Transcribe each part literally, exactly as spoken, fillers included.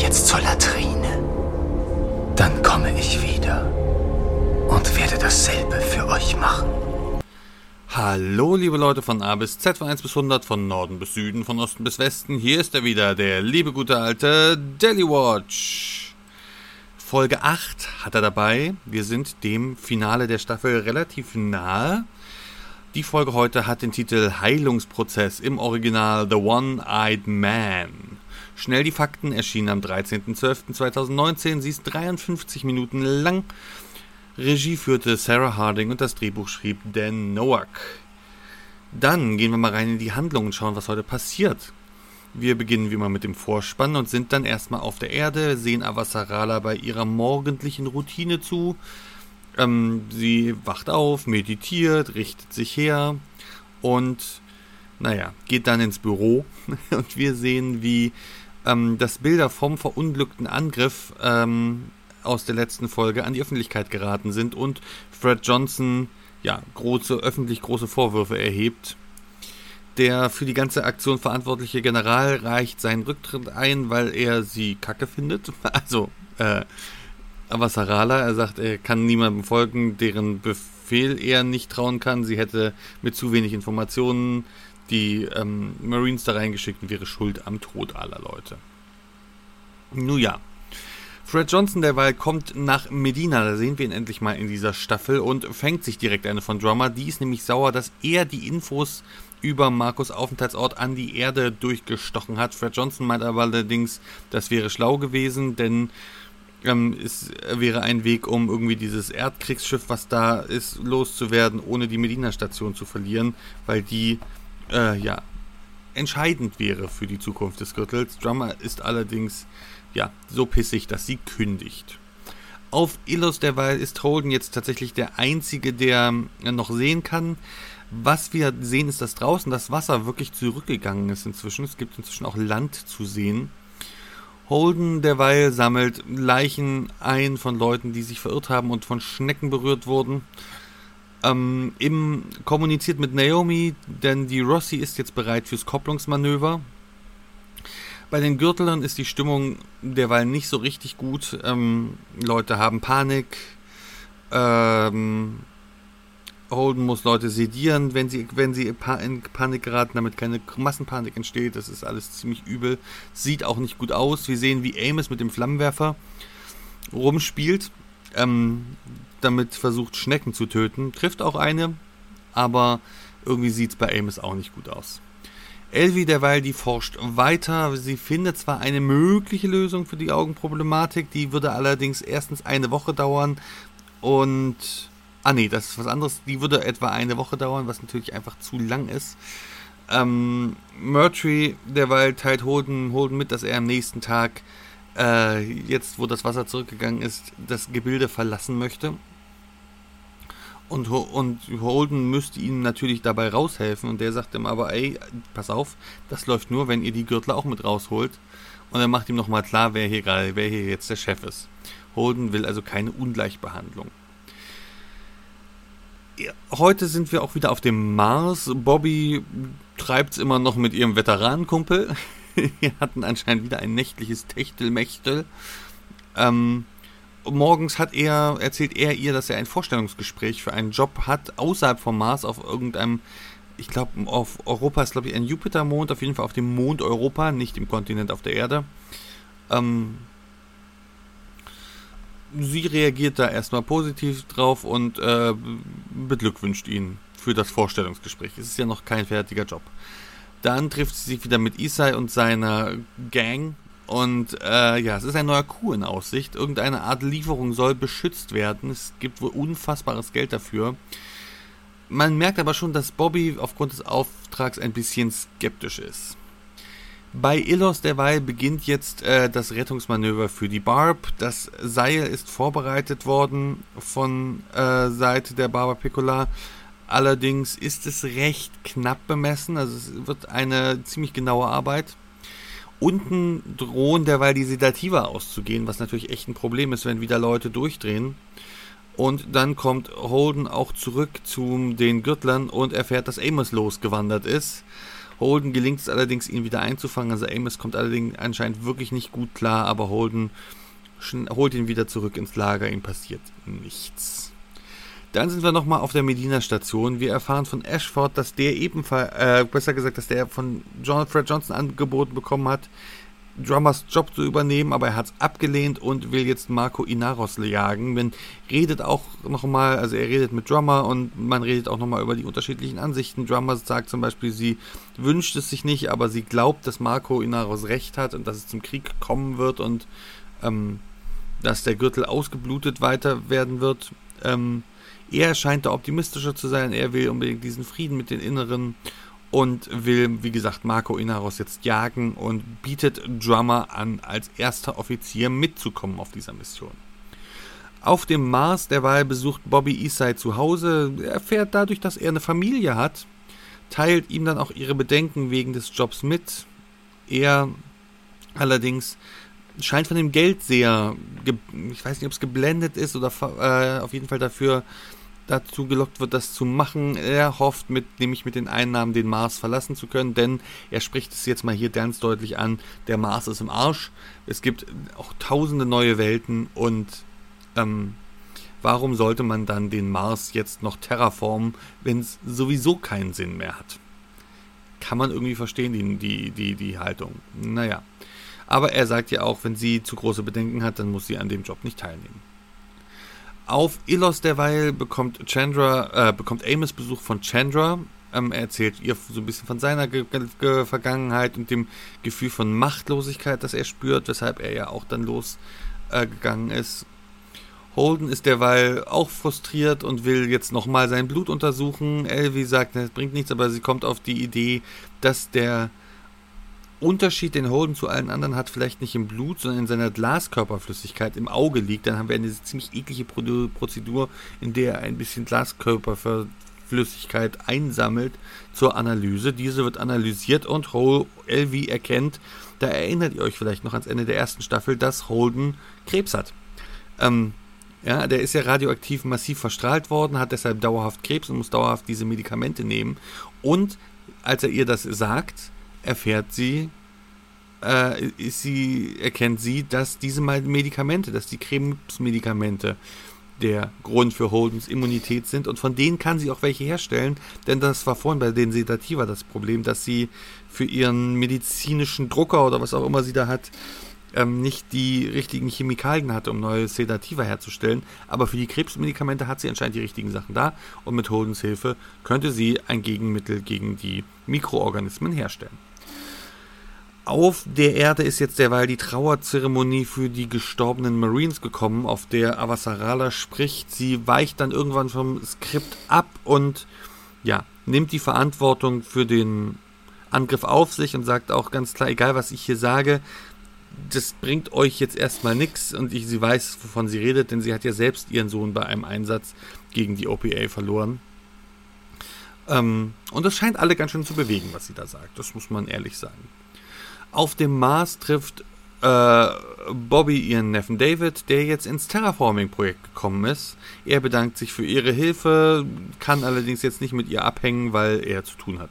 jetzt zur Latrine. Dann komme ich wieder und werde dasselbe für euch machen. Hallo liebe Leute von A bis Z, von eins bis hundert, von Norden bis Süden, von Osten bis Westen. Hier ist er wieder, der liebe gute alte Daily Watch. Folge acht hat er dabei. Wir sind dem Finale der Staffel relativ nahe. Die Folge heute hat den Titel Heilungsprozess, im Original The One-Eyed Man. Schnell die Fakten, erschienen am dreizehnten zwölften zweitausendneunzehn. Sie ist dreiundfünfzig Minuten lang. Regie führte Sarah Harding und das Drehbuch schrieb Dan Nowak. Dann gehen wir mal rein in die Handlung und schauen, was heute passiert. Wir beginnen wie immer mit dem Vorspann und sind dann erstmal auf der Erde, sehen Avasarala bei ihrer morgendlichen Routine zu. Ähm, sie wacht auf, meditiert, richtet sich her und, naja, geht dann ins Büro. Und wir sehen, wie ähm, das Bilder vom verunglückten Angriff ähm, aus der letzten Folge an die Öffentlichkeit geraten sind und Fred Johnson, ja, große, öffentlich große Vorwürfe erhebt. Der für die ganze Aktion verantwortliche General reicht seinen Rücktritt ein, weil er sie kacke findet. Also, äh, Avasarala, er sagt, er kann niemandem folgen, deren Befehl er nicht trauen kann. Sie hätte mit zu wenig Informationen die ähm, Marines da reingeschickt und wäre schuld am Tod aller Leute. Nun ja. Fred Johnson derweil kommt nach Medina, da sehen wir ihn endlich mal in dieser Staffel und fängt sich direkt eine von Drummer. Die ist nämlich sauer, dass er die Infos über Marcus Aufenthaltsort an die Erde durchgestochen hat. Fred Johnson meint aber allerdings, das wäre schlau gewesen, denn ähm, es wäre ein Weg, um irgendwie dieses Erdkriegsschiff, was da ist, loszuwerden, ohne die Medina-Station zu verlieren, weil die, äh, ja, entscheidend wäre für die Zukunft des Gürtels. Drummer ist allerdings ja, so pissig, dass sie kündigt. Auf Illos derweil ist Holden jetzt tatsächlich der Einzige, der noch sehen kann. Was wir sehen, ist, dass draußen das Wasser wirklich zurückgegangen ist inzwischen. Es gibt inzwischen auch Land zu sehen. Holden derweil sammelt Leichen ein von Leuten, die sich verirrt haben und von Schnecken berührt wurden. Ähm, im, kommuniziert mit Naomi, denn die Rossi ist jetzt bereit fürs Kopplungsmanöver. Bei den Gürtlern ist die Stimmung derweil nicht so richtig gut. Ähm, Leute haben Panik. Ähm, Holden muss Leute sedieren, wenn sie, wenn sie in Panik geraten, damit keine Massenpanik entsteht. Das ist alles ziemlich übel. Sieht auch nicht gut aus. Wir sehen, wie Amos mit dem Flammenwerfer rumspielt. Ähm, damit versucht, Schnecken zu töten. Trifft auch eine, aber irgendwie sieht es bei Amos auch nicht gut aus. Elvi derweil, die forscht weiter. Sie findet zwar eine mögliche Lösung für die Augenproblematik, die würde allerdings erstens eine Woche dauern und... Ah nee, das ist was anderes. Die würde etwa eine Woche dauern, was natürlich einfach zu lang ist. Ähm, Murtry derweil teilt Holden, Holden mit, dass er am nächsten Tag, äh, jetzt wo das Wasser zurückgegangen ist, das Gebilde verlassen möchte. Und, und Holden müsste ihm natürlich dabei raushelfen und der sagt ihm aber, ey, pass auf, das läuft nur, wenn ihr die Gürtler auch mit rausholt. Und er macht ihm nochmal klar, wer hier gerade, wer hier jetzt der Chef ist. Holden will also keine Ungleichbehandlung. Ja, heute sind wir auch wieder auf dem Mars. Bobby treibt's immer noch mit ihrem Veteranenkumpel. Wir hatten anscheinend wieder ein nächtliches Techtelmechtel. Ähm, Morgens hat er, erzählt er ihr, dass er ein Vorstellungsgespräch für einen Job hat, außerhalb vom Mars, auf irgendeinem, ich glaube, auf Europa ist, glaube ich, ein Jupitermond, auf jeden Fall auf dem Mond Europa, nicht im Kontinent auf der Erde. Ähm, sie reagiert da erstmal positiv drauf und äh, beglückwünscht ihn für das Vorstellungsgespräch. Es ist ja noch kein fertiger Job. Dann trifft sie sich wieder mit Isai und seiner Gang. Und äh, ja, es ist ein neuer Coup in Aussicht. Irgendeine Art Lieferung soll beschützt werden. Es gibt wohl unfassbares Geld dafür. Man merkt aber schon, dass Bobby aufgrund des Auftrags ein bisschen skeptisch ist. Bei Illos derweil beginnt jetzt äh, das Rettungsmanöver für die Barb. Das Seil ist vorbereitet worden von äh, Seite der Barba Piccola. Allerdings ist es recht knapp bemessen. Also es wird eine ziemlich genaue Arbeit. Unten drohen derweil die Sedativa auszugehen, was natürlich echt ein Problem ist, wenn wieder Leute durchdrehen. Und dann kommt Holden auch zurück zu den Gürtlern und erfährt, dass Amos losgewandert ist. Holden gelingt es allerdings, ihn wieder einzufangen. Also Amos kommt allerdings anscheinend wirklich nicht gut klar, aber Holden holt ihn wieder zurück ins Lager, ihm passiert nichts. Dann sind wir nochmal auf der Medina-Station. Wir erfahren von Ashford, dass der ebenfalls, äh, besser gesagt, dass der von John, Fred Johnson angeboten bekommen hat, Drummers Job zu übernehmen, aber er hat es abgelehnt und will jetzt Marco Inaros jagen. Man redet auch nochmal, also er redet mit Drummer und man redet auch nochmal über die unterschiedlichen Ansichten. Drummer sagt zum Beispiel, sie wünscht es sich nicht, aber sie glaubt, dass Marco Inaros recht hat und dass es zum Krieg kommen wird und ähm, dass der Gürtel ausgeblutet weiter werden wird. Ähm, er scheint da optimistischer zu sein, er will unbedingt diesen Frieden mit den Inneren und will, wie gesagt, Marco Inaros jetzt jagen und bietet Drummer an, als erster Offizier mitzukommen auf dieser Mission. Auf dem Mars derweil besucht Bobby Eastside zu Hause. Er erfährt dadurch, dass er eine Familie hat, teilt ihm dann auch ihre Bedenken wegen des Jobs mit. Er allerdings scheint von dem Geld sehr, ich weiß nicht, ob es geblendet ist oder äh, auf jeden Fall dafür dazu gelockt wird, das zu machen. Er hofft, mit, nämlich mit den Einnahmen den Mars verlassen zu können, denn er spricht es jetzt mal hier ganz deutlich an, der Mars ist im Arsch. Es gibt auch tausende neue Welten und ähm, warum sollte man dann den Mars jetzt noch terraformen, wenn es sowieso keinen Sinn mehr hat? Kann man irgendwie verstehen, die, die, die, die Haltung. Naja. Aber er sagt ja auch, wenn sie zu große Bedenken hat, dann muss sie an dem Job nicht teilnehmen. Auf Ilos derweil bekommt Chandra, äh, bekommt Amos Besuch von Chandra. Ähm, er erzählt ihr so ein bisschen von seiner Ge- Ge- Vergangenheit und dem Gefühl von Machtlosigkeit, das er spürt, weshalb er ja auch dann losgegangen äh, ist. Holden ist derweil auch frustriert und will jetzt nochmal sein Blut untersuchen. Elvie sagt, das bringt nichts, aber sie kommt auf die Idee, dass der Unterschied, den Holden zu allen anderen hat, vielleicht nicht im Blut, sondern in seiner Glaskörperflüssigkeit im Auge liegt. Dann haben wir eine ziemlich eklige Prozedur, in der er ein bisschen Glaskörperflüssigkeit einsammelt zur Analyse. Diese wird analysiert und Elvie erkennt, da erinnert ihr euch vielleicht noch ans Ende der ersten Staffel, dass Holden Krebs hat. Ähm, ja, der ist ja radioaktiv massiv verstrahlt worden, hat deshalb dauerhaft Krebs und muss dauerhaft diese Medikamente nehmen. Und als er ihr das sagt, erfährt sie, äh, ist sie, erkennt sie, dass diese Medikamente, dass die Krebsmedikamente der Grund für Holdens Immunität sind und von denen kann sie auch welche herstellen, denn das war vorhin bei den Sedativa das Problem, dass sie für ihren medizinischen Drucker oder was auch immer sie da hat, ähm, nicht die richtigen Chemikalien hatte, um neue Sedativa herzustellen, aber für die Krebsmedikamente hat sie anscheinend die richtigen Sachen da und mit Holdens Hilfe könnte sie ein Gegenmittel gegen die Mikroorganismen herstellen. Auf der Erde ist jetzt derweil die Trauerzeremonie für die gestorbenen Marines gekommen, auf der Avasarala spricht. Sie weicht dann irgendwann vom Skript ab und ja, nimmt die Verantwortung für den Angriff auf sich und sagt auch ganz klar, egal was ich hier sage, das bringt euch jetzt erstmal nichts und ich, sie weiß, wovon sie redet, denn sie hat ja selbst ihren Sohn bei einem Einsatz gegen die O P A verloren. Ähm, und das scheint alle ganz schön zu bewegen, was sie da sagt, das muss man ehrlich sagen. Auf dem Mars trifft äh, Bobby ihren Neffen David, der jetzt ins Terraforming-Projekt gekommen ist. Er bedankt sich für ihre Hilfe, kann allerdings jetzt nicht mit ihr abhängen, weil er zu tun hat.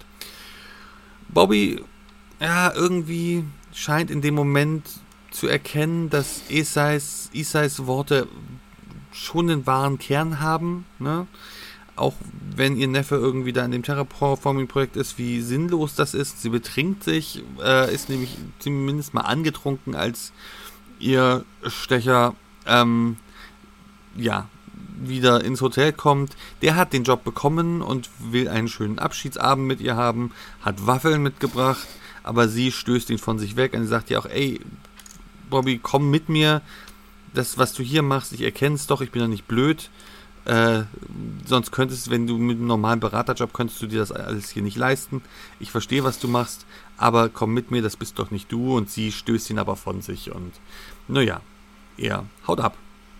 Bobby, ja, irgendwie scheint in dem Moment zu erkennen, dass Isais, Isais Worte schon den wahren Kern haben, ne? Auch wenn ihr Neffe irgendwie da in dem Terraforming-Projekt ist, wie sinnlos das ist. Sie betrinkt sich, äh, ist nämlich zumindest mal angetrunken, als ihr Stecher ähm, ja, wieder ins Hotel kommt. Der hat den Job bekommen und will einen schönen Abschiedsabend mit ihr haben, hat Waffeln mitgebracht, aber sie stößt ihn von sich weg und sie sagt ja auch, ey, Bobby, komm mit mir, das, was du hier machst, ich erkenne es doch, ich bin doch nicht blöd. Äh, sonst könntest, wenn du mit einem normalen Beraterjob, könntest du dir das alles hier nicht leisten. Ich verstehe, was du machst, aber komm mit mir, das bist doch nicht du. Und sie stößt ihn aber von sich und naja, er haut ab.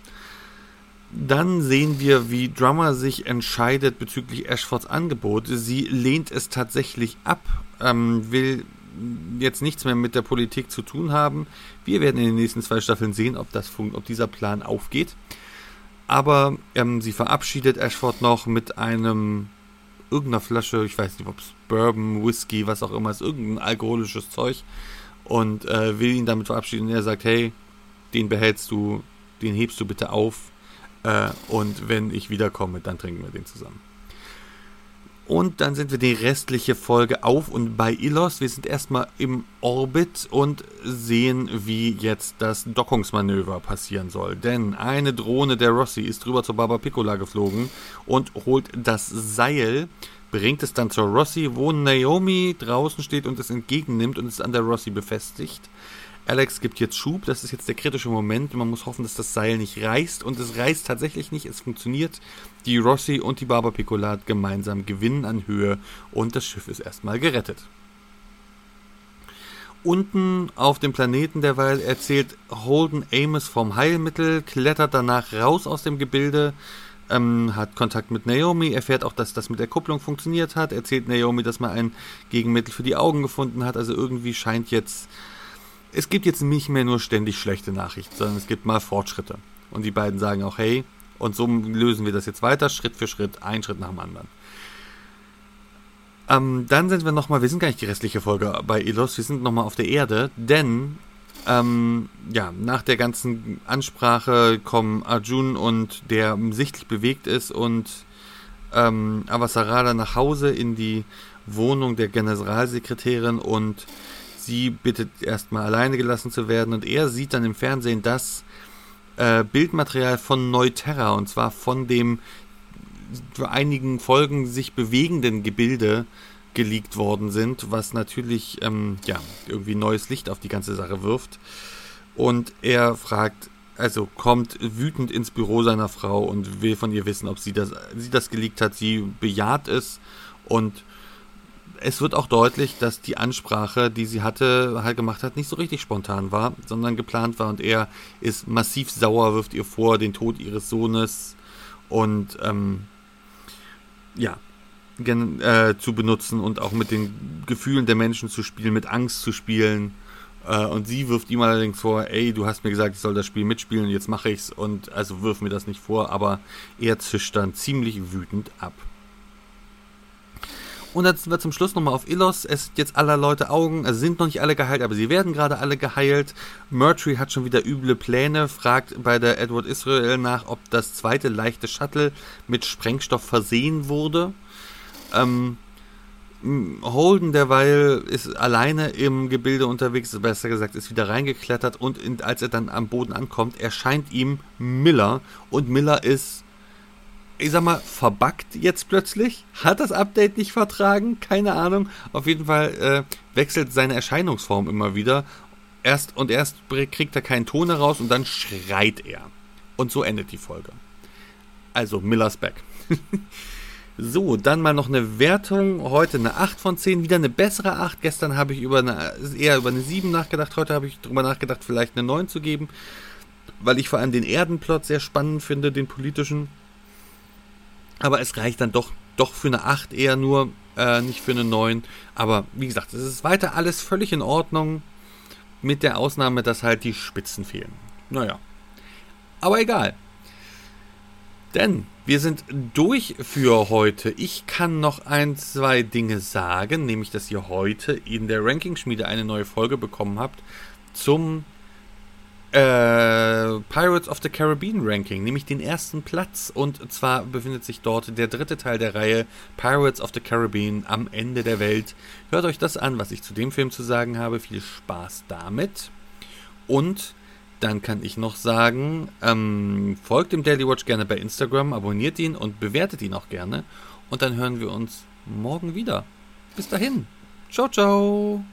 Dann sehen wir, wie Drummer sich entscheidet bezüglich Ashfords Angebot. Sie lehnt es tatsächlich ab, ähm, will jetzt nichts mehr mit der Politik zu tun haben. Wir werden in den nächsten zwei Staffeln sehen, ob, das, ob dieser Plan aufgeht. Aber ähm, sie verabschiedet Ashford noch mit einem irgendeiner Flasche, ich weiß nicht, ob es Bourbon, Whisky, was auch immer ist, irgendein alkoholisches Zeug und äh, will ihn damit verabschieden. Und er sagt, hey, den behältst du, den hebst du bitte auf äh, und wenn ich wiederkomme, dann trinken wir den zusammen. Und dann sind wir die restliche Folge auf und bei Ilos. Wir sind erstmal im Orbit und sehen, wie jetzt das Dockungsmanöver passieren soll. Denn eine Drohne der Rossi ist rüber zur Baba Piccola geflogen und holt das Seil, bringt es dann zur Rossi, wo Naomi draußen steht und es entgegennimmt und es an der Rossi befestigt. Alex gibt jetzt Schub, das ist jetzt der kritische Moment. Man muss hoffen, dass das Seil nicht reißt. Und es reißt tatsächlich nicht, es funktioniert. Die Rossi und die Baba Piccola gemeinsam gewinnen an Höhe und das Schiff ist erstmal gerettet. Unten auf dem Planeten derweil erzählt Holden Amos vom Heilmittel, klettert danach raus aus dem Gebilde, ähm, hat Kontakt mit Naomi, erfährt auch, dass das mit der Kupplung funktioniert hat, erzählt Naomi, dass man ein Gegenmittel für die Augen gefunden hat. Also irgendwie scheint jetzt... Es gibt jetzt nicht mehr nur ständig schlechte Nachrichten, sondern es gibt mal Fortschritte. Und die beiden sagen auch, hey, und so lösen wir das jetzt weiter, Schritt für Schritt, ein Schritt nach dem anderen. Ähm, dann sind wir nochmal, wir sind gar nicht die restliche Folge bei Ilos, wir sind nochmal auf der Erde, denn ähm, ja, nach der ganzen Ansprache kommen Arjun und der sichtlich bewegt ist und ähm, Avasarala nach Hause in die Wohnung der Generalsekretärin und sie bittet erstmal alleine gelassen zu werden und er sieht dann im Fernsehen das äh, Bildmaterial von Neuterra und zwar von dem für einigen Folgen sich bewegenden Gebilde geleakt worden sind, was natürlich ähm, ja irgendwie neues Licht auf die ganze Sache wirft und er fragt, also kommt wütend ins Büro seiner Frau und will von ihr wissen, ob sie das, sie das geleakt hat, sie bejaht es und es wird auch deutlich, dass die Ansprache, die sie hatte, halt gemacht hat, nicht so richtig spontan war, sondern geplant war und er ist massiv sauer, wirft ihr vor, den Tod ihres Sohnes und ähm, ja, gen, äh, zu benutzen und auch mit den Gefühlen der Menschen zu spielen, mit Angst zu spielen äh, und sie wirft ihm allerdings vor, ey, du hast mir gesagt, ich soll das Spiel mitspielen und jetzt mache ich's und also wirf mir das nicht vor, aber er zischt dann ziemlich wütend ab. Und dann sind wir zum Schluss nochmal auf Ilos. Es sind jetzt aller Leute Augen, also sind noch nicht alle geheilt, aber sie werden gerade alle geheilt. Murtry hat schon wieder üble Pläne, fragt bei der Edward Israel nach, ob das zweite leichte Shuttle mit Sprengstoff versehen wurde. Ähm, Holden derweil ist alleine im Gebilde unterwegs, besser gesagt, ist wieder reingeklettert und in, als er dann am Boden ankommt, erscheint ihm Miller und Miller ist, ich sag mal, verbuggt jetzt plötzlich, hat das Update nicht vertragen, keine Ahnung, auf jeden Fall äh, wechselt seine Erscheinungsform immer wieder, erst und erst kriegt er keinen Ton heraus und dann schreit er und so endet die Folge. Also Miller's back. So, dann mal noch eine Wertung, heute eine acht von zehn, wieder eine bessere acht, gestern habe ich über eine, eher über eine sieben nachgedacht, heute habe ich drüber nachgedacht, vielleicht eine neun zu geben, weil ich vor allem den Erdenplot sehr spannend finde, den politischen. Aber es reicht dann doch, doch für eine acht eher nur, äh, nicht für eine neun. Aber wie gesagt, es ist weiter alles völlig in Ordnung. Mit der Ausnahme, dass halt die Spitzen fehlen. Naja. Aber egal. Denn wir sind durch für heute. Ich kann noch ein, zwei Dinge sagen. Nämlich, dass ihr heute in der Rankingschmiede eine neue Folge bekommen habt zum Äh, Pirates of the Caribbean Ranking, nämlich den ersten Platz und zwar befindet sich dort der dritte Teil der Reihe Pirates of the Caribbean am Ende der Welt. Hört euch das an, was ich zu dem Film zu sagen habe. Viel Spaß damit. Und dann kann ich noch sagen, ähm, folgt dem Daily Watch gerne bei Instagram, abonniert ihn und bewertet ihn auch gerne und dann hören wir uns morgen wieder. Bis dahin. Ciao, ciao.